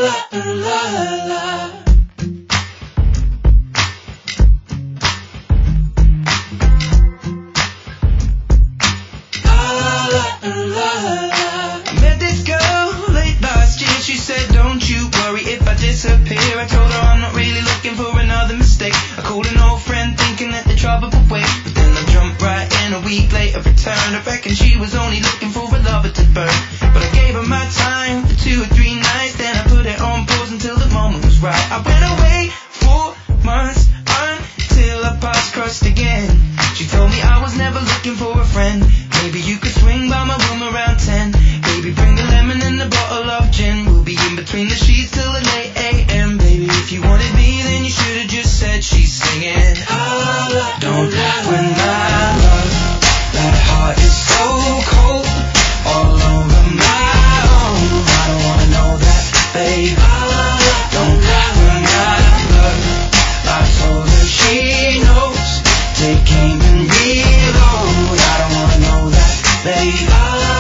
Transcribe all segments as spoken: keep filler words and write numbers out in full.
Disappear. I told her I'm not really looking for another mistake. I called an old friend thinking that the trouble would wait, but then I jumped right in. A week later returned. I reckon she was only looking for a lover to burn, but I gave her my time for two or three nights. Then I put it on pause until the moment was right. I went away for months until our paths crossed again. She told me I was never looking for a friend. Maybe you could swing by my room around ten. Baby, bring the lemon and a bottle of gin. We'll be in between the sheets till the late a m. Baby, if you wanted me, then you should have just said she's singing. Don't when my love, that heart is so cold, all over my own. I don't wanna know that, babe. Don't when my love, I told her she knows. Take aim and reload. I don't wanna know that, babe.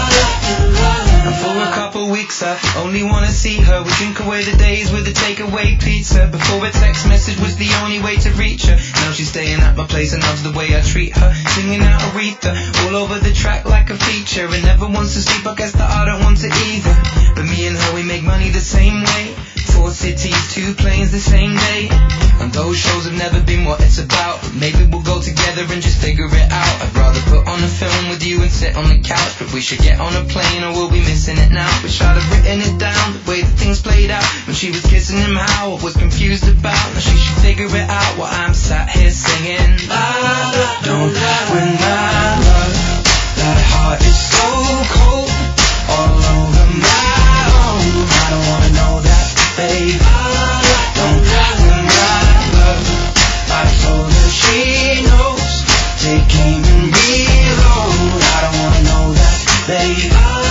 And for a couple weeks I only wanna see her. We drink away the days with a takeaway pizza. Before a text message was the only way to reach her. Now she's staying at my place and loves the way I treat her. Singing out Aretha all over the track like a feature. And never wants to sleep, I guess that I don't want to either. But me and her, we make money the same way. Four cities, two planes the same day. And those shows have never been what it's about. But maybe we'll go together and just figure it out. I'd rather put on a film with you and sit on the couch. But we should get on a plane or we'll be missing it now. Wish I'd have written it down, the way that things played out. When she was kissing him, how I was confused about. Now she should figure it out while I'm sat here singing. Don't when my love, that heart is so cold, all over my own. I don't wanna know that, babe. Don't when my love, I told her she knows. Take aim and reload. I don't wanna know that, babe.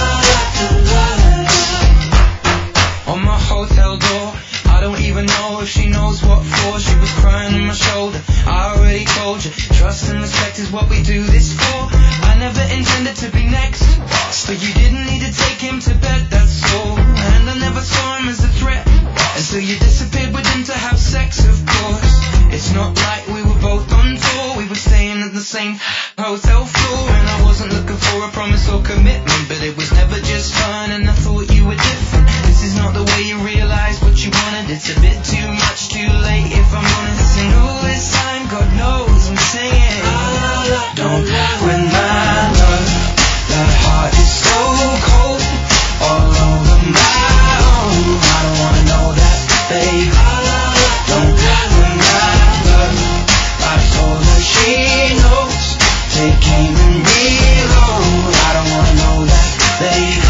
On my hotel door, I don't even know if she knows what for. She was crying on my shoulder. I already told you, trust and respect is what we do this for. I never intended to be next, but you didn't need to take him to bed, that's all. And I never saw him as a threat until you disappeared with him to have sex, of course. It's not like we were both on tour. We were staying at the same hotel floor. And I wasn't looking for a promise or commitment, but it was never just fun, and I thought you were different. This is not the way you realize what you wanted. It's a bit too much, too late, if I'm honest. And all this time, God knows I'm singing. Don't when my love, that heart is so cold, all over my own. I don't wanna know that, babe. Don't when my love, I told her she knows. Take aim and reload. I don't wanna know that, babe.